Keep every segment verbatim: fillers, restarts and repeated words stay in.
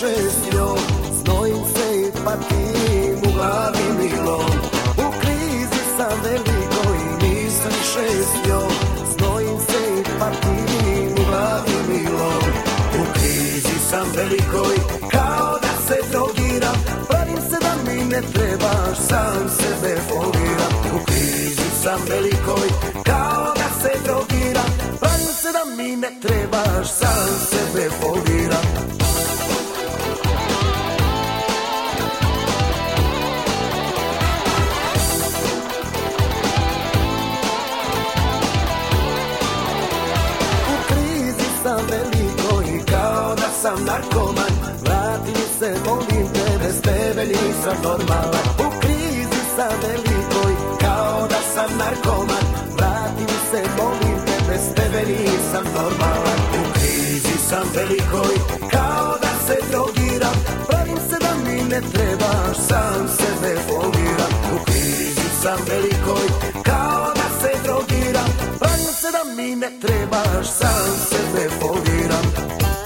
više s njom, znojim se i patim u glavi milom. U krizi sam velikoj, nisam više s njom, znojim se i patim u glavi milom. U krizi sam velikoj, kao da se drogiram, pravim se da mi ne trebaš, sam sebe foliram. U krizi sam velikoj, kao da se drogiram, pravim se da mi ne trebaš, sam sebe foliram. U krizi sam velikoj, kao da sam narkoman, vrati mi se, volim te, bez tebe nisam normalan. U krizi sam velikoj, kao da sam narkoman, vrati mi se, volim te, bez tebe nisam normalan. U krizi sam velikoj, kao da se drogiram, pravim se da mi ne trebaš, sam sebe foliram. U krizi sam velikoj, kao da se drogiram, pravim se da mi ne trebaš, sam sebe foliram.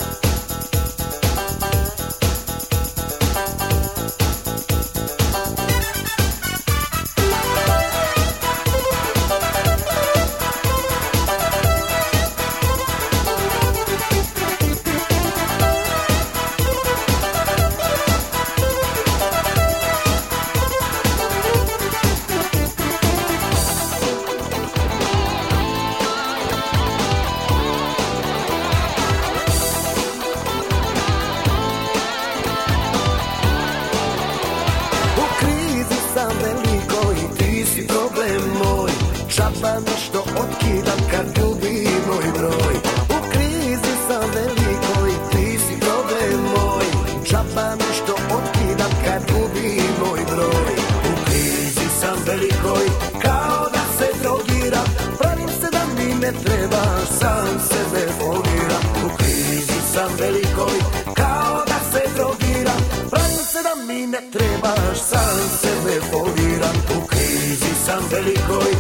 Čaba nešto otkidam kad gubi moj broj. U krizi sam velikoj, ti si problem moj. Čaba nešto otkidam kad gubi moj broj. U krizi sam velikoj, kao da se drogiram, pravim se da mi ne trebaš, sam sebe foliram. U krizi sam velikoj, kao da se drogiram, pravim se da mi ne trebaš, sam sebe foliram. U krizi sam velikoj,